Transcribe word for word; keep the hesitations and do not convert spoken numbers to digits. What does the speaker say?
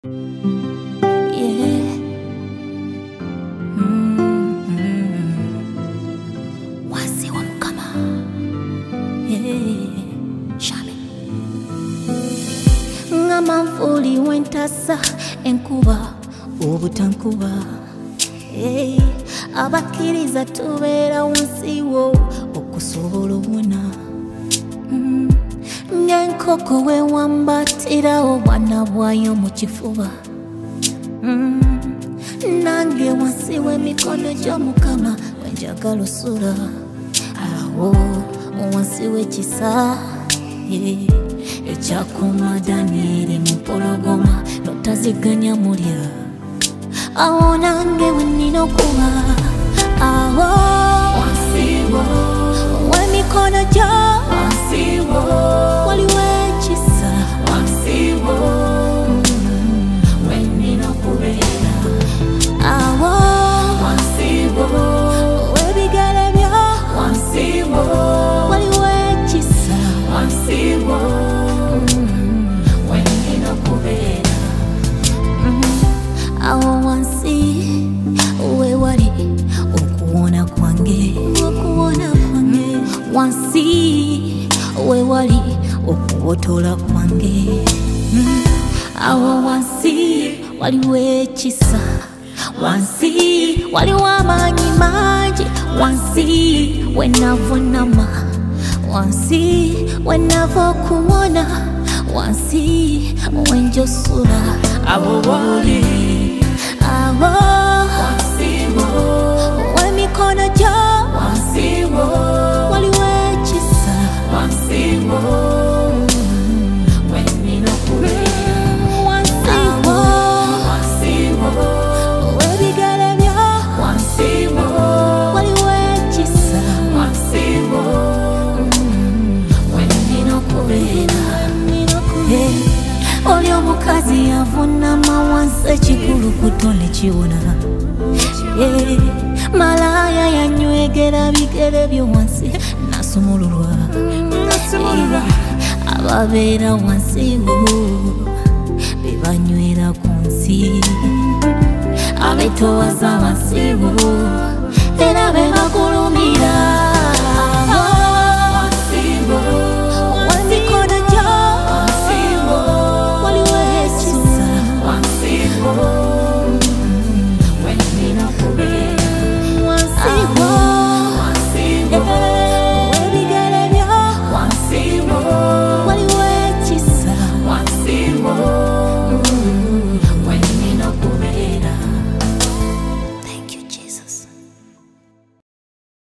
Yeah. Mm-hmm. Wasi wa mukama. Yeah. Shame. Ngama mvuli wentasa enkuba obutankuba. Hey. Abakiriza tubeera wansi wo okusobola obuna. Mm. Ngenkoko we wambatira obwana bwayo mu kifuba. Mm. Nange wansi w'emikono gy'Omukama wenjagala osula. Awo wansi w'ekisa ekyakuuma Danyeri mu mpologoma n'otaziganya mulya. Awo nange wenina okuba awo wansi wo w'emikono gyo wansi wo waliwo ekisa wansi wo wenina okubeera awo wansi wo w'ebigere byo wansi wo waliwo ekisa wansi wo wenina okubeera awo wansi we wali okuwona kwange okuwona kwange wansi we wali okubotola kwange awo wansi waliwo ekisa wansi waliwo amaanyi mangi wansi wenavunama wansi wenava okuwona wansi wenjosula abo boli awo wansi wo w'emikono gyo wansi wo waliwo ekisa wansi wo wenina okubeera wansi wo wansi wo w'ebigere byo wansi wo waliwo ekisa wansi wo wenina okubeera. Oli omukazi yavunama wansi ekikulukuto ne kiwona. Malaya yanywegera bigere byo wansi nasumululwa. Ababeera wansi wo bebanywera ku nsi abetoowaza wansi wo era be bakulumira.